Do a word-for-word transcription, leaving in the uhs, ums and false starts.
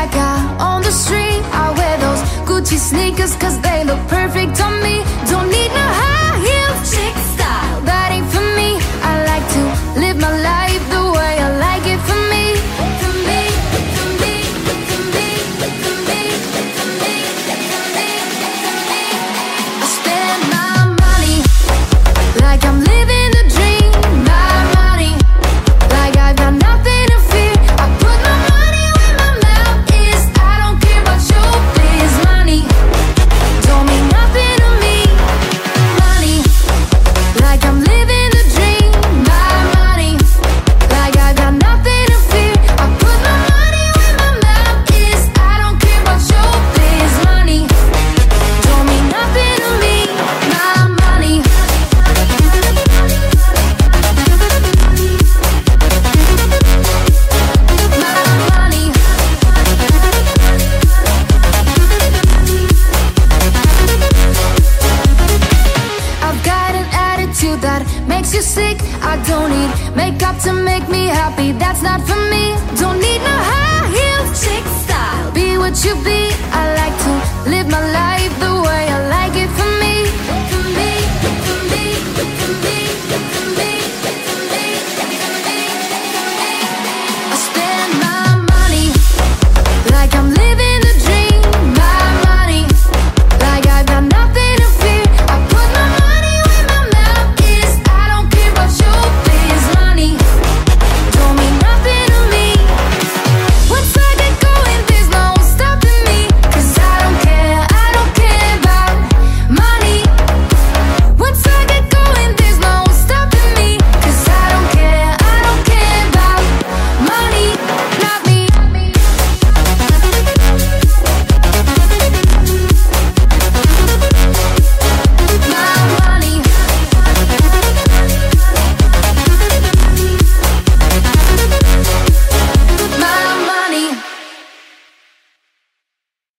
I got on the street. I wear those Gucci sneakers cause they look perfect on me. Don't need no high heels, chick style, that ain't for me. I like to live my life the way I like it for me. For me, for me, for me, for me, for me, for me, for me. I spend my money like I'm living the dream. My money like I've got nothing to fear. I put my money where my mouth is. I don't care about your biz. Money don't mean nothing to me. Money like I'm living the dream. My money like I've got nothing to fear. I put my money where my mouth is. I don't care about your biz. Money don't mean nothing to me. My money. I've got an attitude that makes you sick. I don't need makeup to make me happy. That's not for me. Don't need no high heels, chick style. Be what you be. I like to live my life the